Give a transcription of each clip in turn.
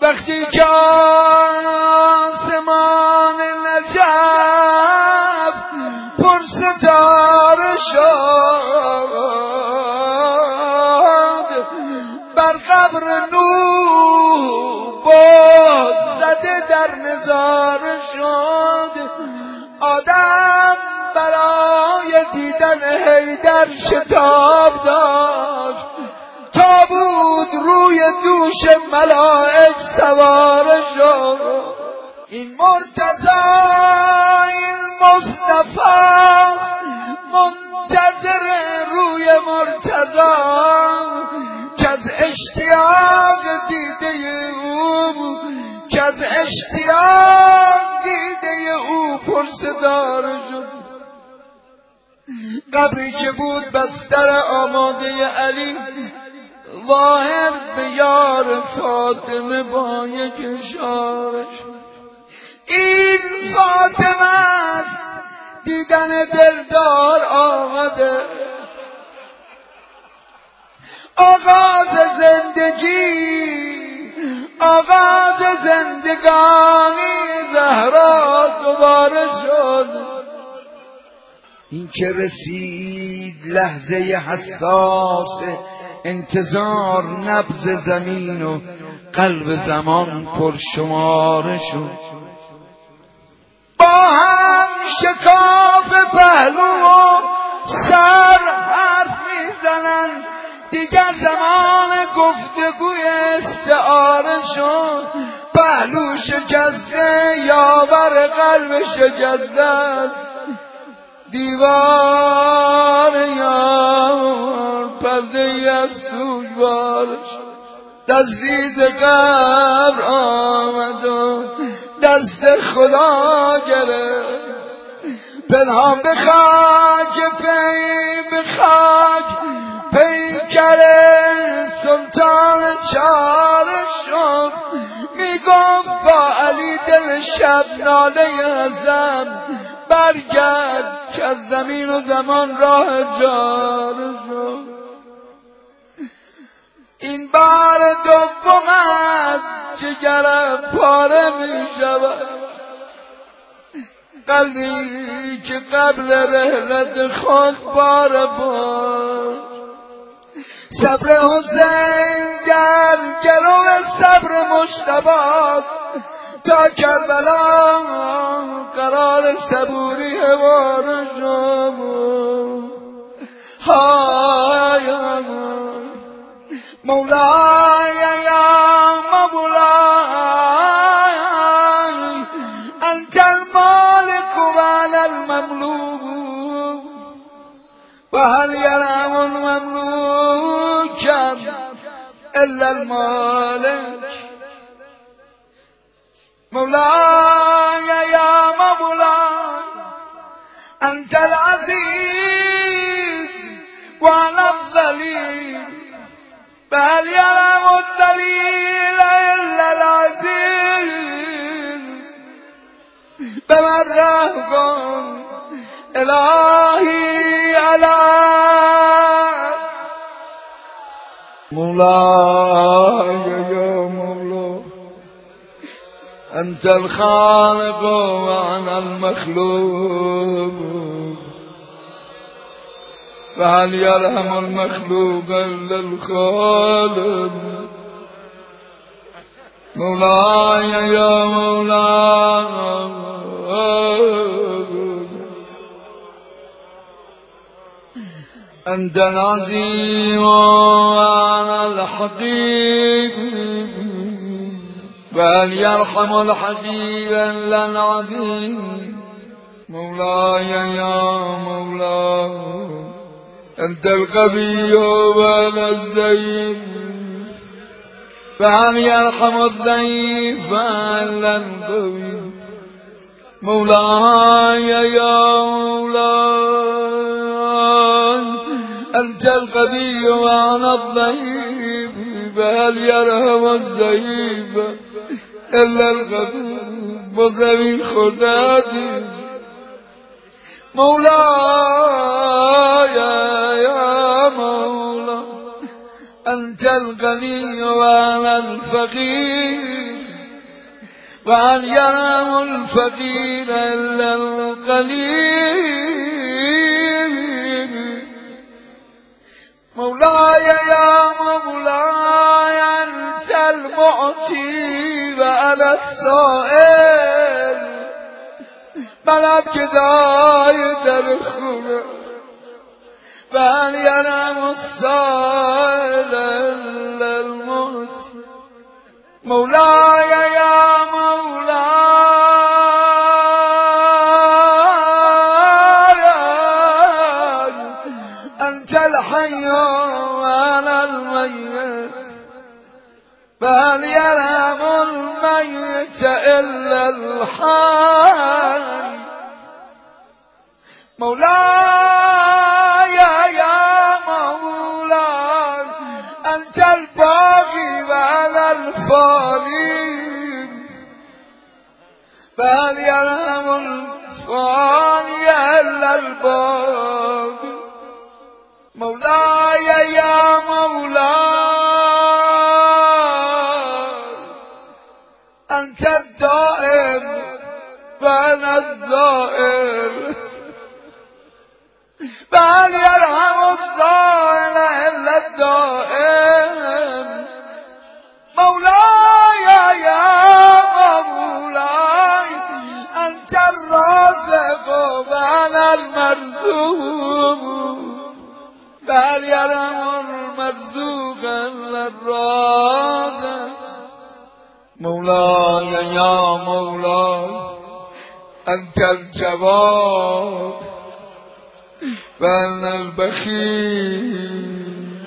وقتی که آسمان نجف پر ستاره شد، بر قبر نوح باد زده در نظاره شد. آدم برای دیدن حیدر شتاب داشت، تابوت روی دوش ملائک سواره شد. این مرتضی این مصطفی منتظر روی مرتضی که از اشتیاق دیده او، که از اشتیاق دیده او پرسدار شد. قبری که بود بستر آماده علی، ظاهر به یار فاطمه با یک اشاره. این فاطمه است دیدن دلدار آمده، آغاز زندگی، آغاز زندگانی زهرا دوباره شد. این که رسید لحظه حساس انتظار نبض زمین و قلب زمان پرشماره شد. با هم شکاف پهلو و سر حرف میزنن، دیگر زمان گفتگوی استعاره شد. پهلو شکسته یاور قلب شکسته است، دیوار یار پرده از سوگوارش. دستیز قبر آمد و دست خدا گرفت، پنهان به خاک پی به خاک پیکر سلطان چاره شد. میگفت با علی دل شب ناله ازم، برگرد که از زمین و زمان راه جاره شد. این بار دوم از جگرم پاره می شود، قلبی که قبل رحلت خود بار بار. صبر حسین در گرو صبر مجتباست، تا کربلا قرار صبوری حوار شد. های مولاي يا مولاي أنت المالك وأنا المملوك، وهل يرام المملوك إلا المالك. مولاي يا مولاي أنت العزيز وأنا الذليل، بل يرم الذليل إلا العزيز. بمرهم إلهي على مولاي يا مولا أنت الخالق وأنا المخلوق، فهل يرحم المخلوق إلا الخالق. مولاي يا مولاي أنت العظيم وأنا الحقيق، فهل يرحم الحقيق إلا العظيم. مولاي يا مولاي أنت القوي وأنا الضعيف، فهل يرحم الضعيف إلا القوي. مولاي يا مولاي أنت القوي وأنا الضعيف، فهل يرحم الضعيف إلا القوي. بزمین خردادی مولاي يا مولا أنت الغني وأنا الفقير، وهل يرحم الفقير إلا القليل مولاي يا مولاي أنت المعطي وأنا السائل منم که دای در خونه وهل يرحم السائل إلا المعطي مولاي يا مولاي أنت الحي وأنا الميت فهل يرحم الميت إلا الحي مولاي يا مولاي أنت الباقي وأنا الفاني فهل يرحم الفاني إلا الباقي مولاي يا مولاي أنت الدائم وأنا الزائر فهل يرحم الزائر إلا الدائم مولاي يا مولاي أنت الرازق وأنا المرزوق فهل يرحم المرزوق إلا الرازق مولاي يا مولاي أنت الجواد وأنا البخيل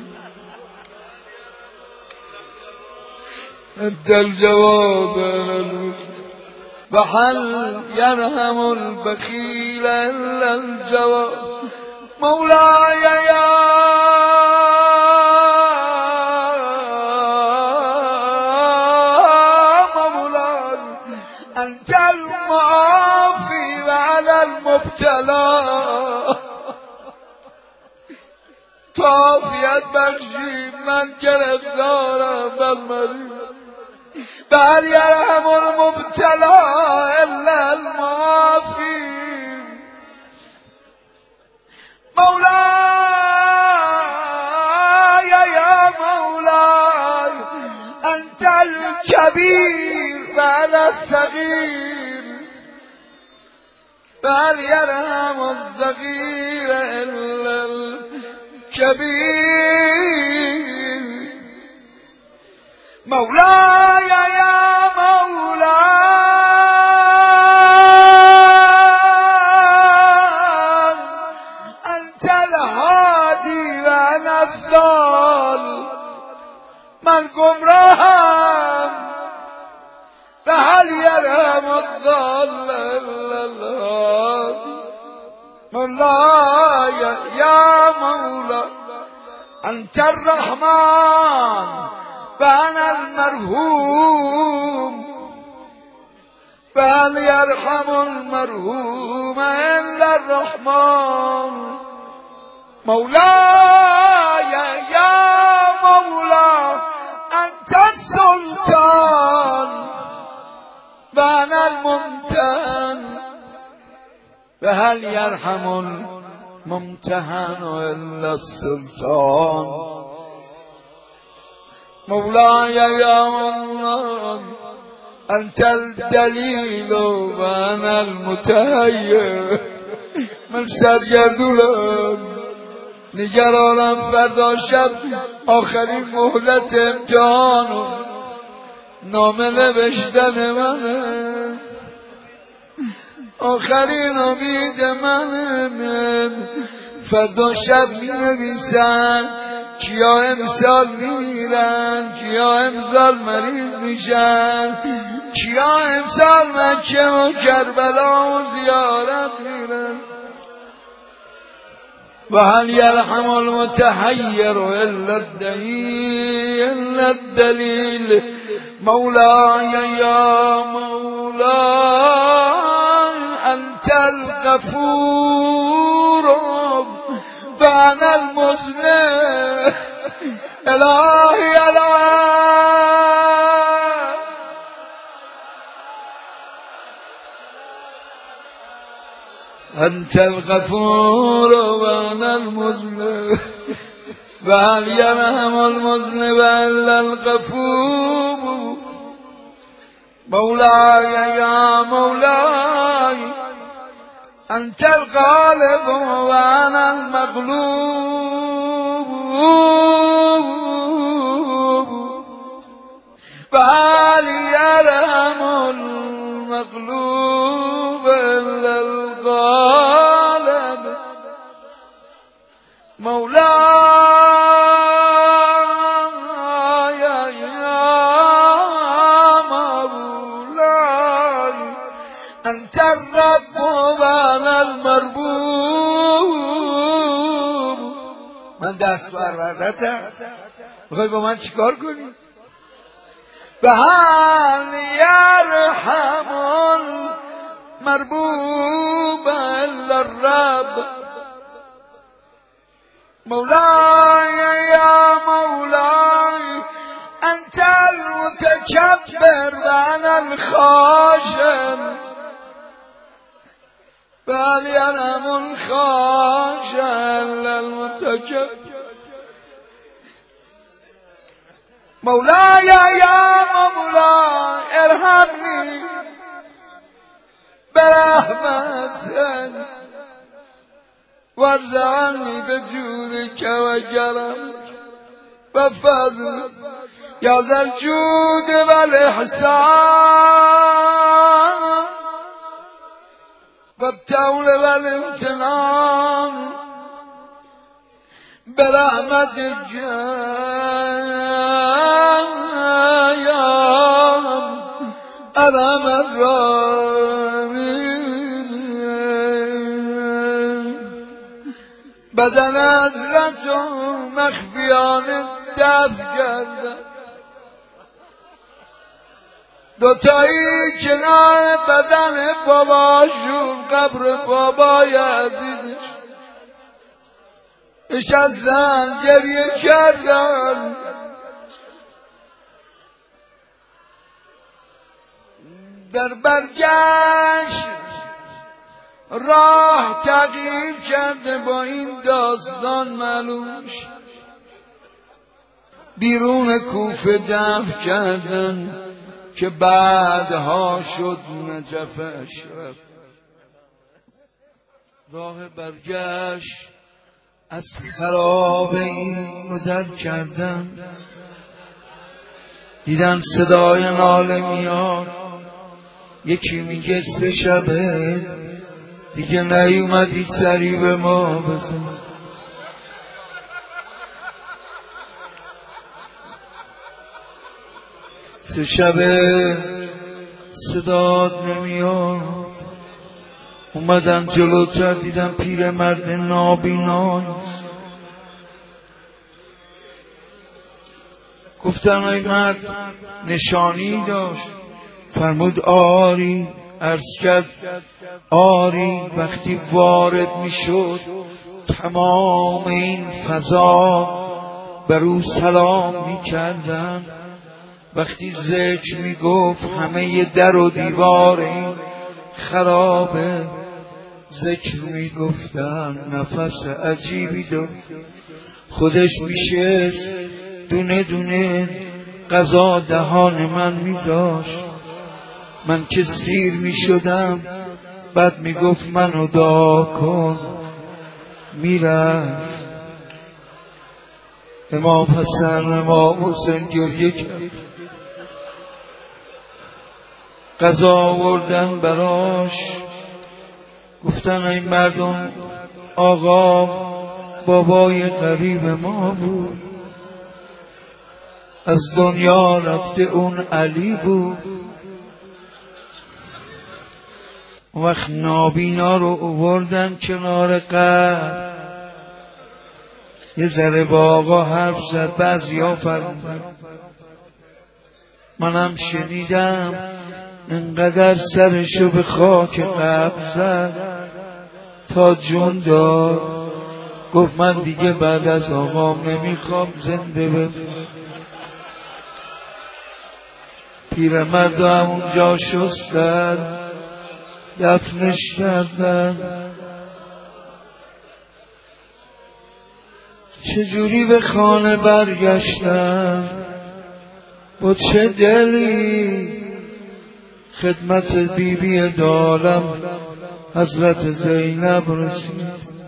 أنت الجواد وأنا البخيل وهل يرحم البخيل إلا الجواد مولاي يا مولاي أنت المعافي وأنا المبتلى تعافیت بخشی من گرفتارم بر مریض فهل يرحم المبتلى إلا المعافي مولاي يا مولاي أنت الكبير وأنا الصغير فهل يرحم الصغير إلا الكبير مولاي يا مولاي أنت الهادي وأنا الضال من گمراهم فهل يرحم الضال إلا الهادي مولاي يا مولاي أنت الرحمن وأنا المرحوم فهل يرحم المرحوم إلا الرحمن مولاي يا مولاي أنت السلطان وأنا الممتهن فهل يرحم الممتهن إلا السلطان مولاي يا مولاي أنت الدليل وأنا المتهيئ من سرگردونم نگرانم فردا شب آخرین مهلت امتحان نامه نوشتن منه آخرین امید منه فردا شب می نویسن کیا امسال میمیرن کیا امسال مریض میشن کیا امسال مکه و کربلا و زیارت میرن وهل يرحم المتحير إلا الدليل مولاي يا مولاي أنت الغفور وأنا المذنب إلهي انت الغفور وانا المذنب وهل يرحم المذنب الا الغفور مولاي يا مولاي انت الغالب وانا المغلوب وهل يرحم المغلوب الا الغالب مولاي يا مولاي انت الرب وانا المربوب. من دست بردتم میخوای با من چیکار کنی؟ به هل یرحم المربوب الا الرب مولاي يا مولاي انت المتكبر وانا الخاشع بل يرحم الخاشع الا المتكبر مولاي يا مولاي ارحمني برحمتك وارزقني بجودك وكرمك وفضلك يا ذا الجود والإحسان والطول والامتنان برحمتك يا أرحم الراحمين. بدن حضرت مخفیانه دفع کردن دوتایی کنار بدن باباشون قبر بابای عزیزش نشستن گریه کردن. در برگشت راه تغییر کرده با این داستان معلوم شد. بیرون کوفه دفع کردن که بعدها شد نجفش رفت. راه برگشت از خراب این گذر کردن دیدن صدای ناله میاد. یکی میگه 3 شبه دیگه نیومدی سری به ما بزن. سه شبه صدات نمیاد. اومدن جلوتر دیدن پیرمرد نابیناست. گفتن ای مرد نشانی داشت؟ فرمود آری. عرض کرد آری. وقتی وارد میشد تمام این فضا بر او سلام میکردن. وقتی ذکر میگفت همه در و دیوار این خرابه ذکر میگفتن. نفس عجیبی داشت. خودش میشست دونه دونه غذا دهان من میذاشت. من که سیر میشدم بعد میگفت منو دعا کن. میرفت. امام حسن امام حسین گریه کرد. غذا آوردن براش. گفتن این مردم آقا بابای غریب ما بود از دنیا رفته اون علی بود. وقت نابینا رو آوردن کنار قبر. یه ذره با آقا حرف زد. بعضیا فرمودن منم شنیدم انقدر سرشو به خاک قبر زد تا جون داد. گفت من دیگه بعد از آقام نمیخوام زنده بمونم. پیرمرد همونجا شستن. دفنش کردن. چجوری به خانه برگشتم، با چه دلی خدمت بیبی دالم حضرت زینب رسید.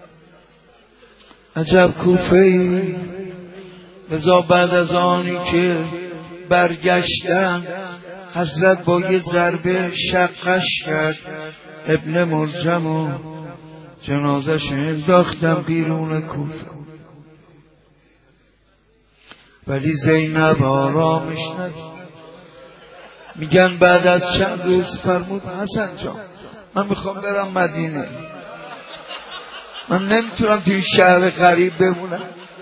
عجب کوفه‌ای. لذا بعد از آنی که برگشتم حضرت با یه ضربه شقش کرد ابن ملجم و جنازش انداختم بیرون کوفه. ولی زینب آرامش ندید. میگن بعد از چند روز فرمود حسن جان من میخوام برم مدینه، من نمیتونم توی شهر غریب بمونم،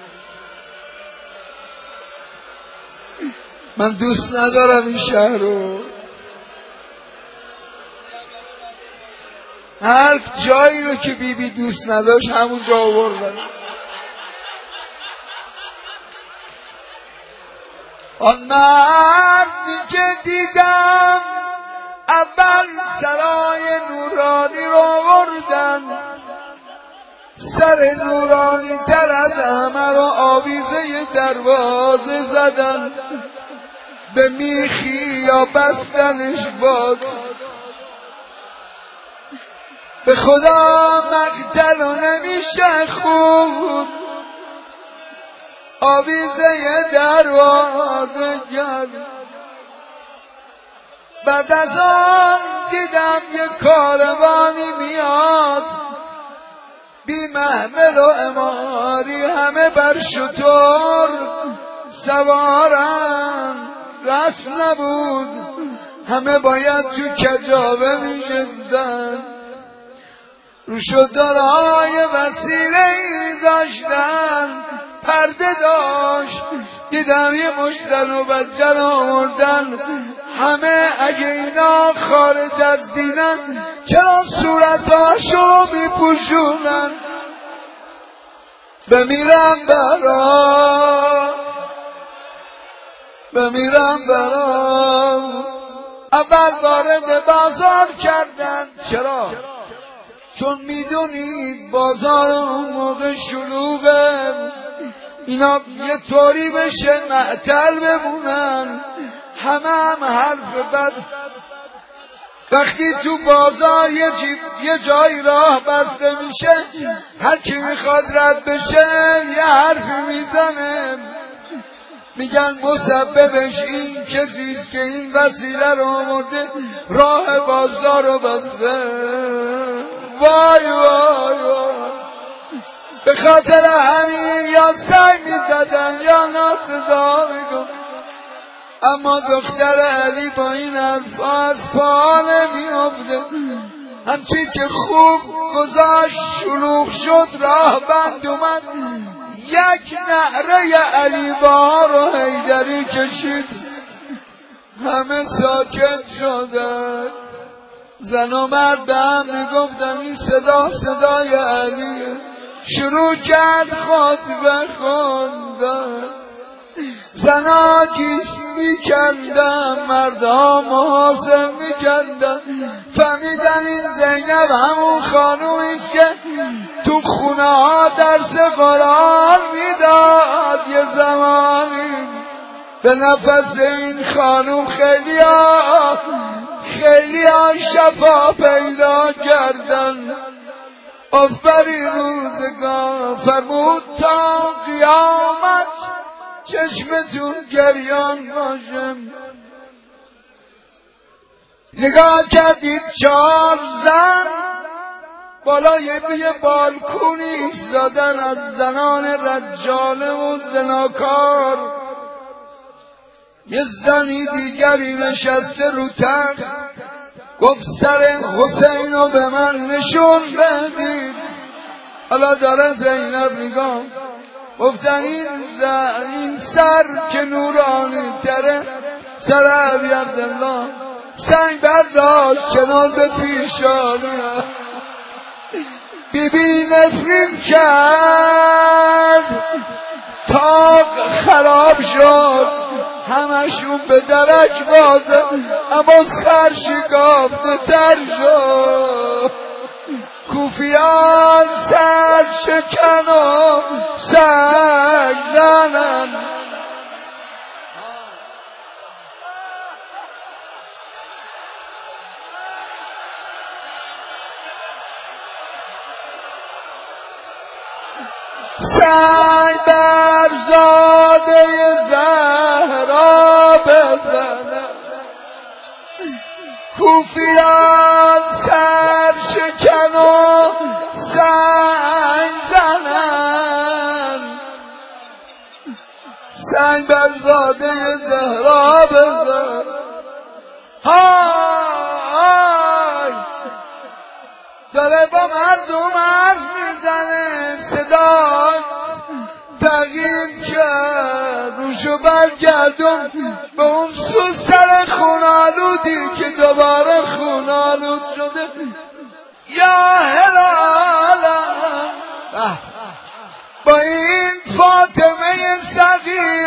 من دوست ندارم این شهر رو. هر جایی رو که بیبی دوست نداشت همون جا آوردن. آن مردی که دیدم اول سرای نورانی رو آوردن، سر نورانی تر از همه رو آویزه دروازه زدن، به میخی یا بستنش باد. به خدا مقتل و نمیشه خوب، آویزه دروازه کرد. بعد از آن دیدم یه کاروانی میاد، بی محمل و اماری، همه بر شتر سوارن، رسم نبود، همه باید تو کجاوه میشستن، رو شترهای وسیله میذاشتن، پرده داشت. دیدم یه مشتن و بچن آوردن، همه اگه اینا خارج از دینن چرا صورتاشو میپوشونن؟ بمیرم برام. اول وارد بازار کردن. چرا؟ چون میدونی بازار اون موقع شلوغه، اینا یه طوری بشه معطل بمونن، همه حرف بد. وقتی تو بازار یه جای راه بسته میشه، هر کی میخواد رد بشه یه حرفی میزنه، میگن مسببش این کسیست که این وسیله رو آورده راه بازار رو بسته. وای وای وای. به خاطر همین یا سعی میزدن یا ناسزا میگفت. اما دختر علی با این حرفا از پا نمیافته. همچین که خوب گذاشت شلوغ شد، راه بند اومد، یک نعره علی بها رو حیدری کشید، همه ساکت شدن. زن و مرد به هم میگفتن این صدا صدای علیه. شروع کرد خطبه خوندن، زنا گیس میکندن، مردا محاسب میکندن، فهمیدن این زینب همون خانومیست که تو خونه ها درس قرآن میداد. یه زمانی به نفس این خانوم خیلی ها شفا پیدا کردن. آفرین روزگار، فرمود تا قیامت چشمتون گریان باشم. نگاه کردید 4 زن بالای یه بالکونی ایستادن از زنان رجاله و زناکار. یه زنی دیگری نشسته رو تخت، گفت سر حسین رو به من نشون بدید. حالا داره زینب نگاه، گفتن این سر که نورانی تره، سر علی عبدالله. سنگ برداشت کنار به پیشانی، بیبی نفرین کرد، تاق خراب شد، همشون به درک بازه اما سر شکافته تر شد. کوفیان سر شکن و سنگ زنن، سنگ بر زاده زهرا بزنن. کوفیان سر شکن و سنگ زنن، سنگ بر زاده زهرا بزن. های داره با مردم حرف میزنه، صدا تغییر کرد، روشو برگردون به اون سو سر خونالودی که دوباره خونالود شده. یا هلالا با این فاطمه صغیر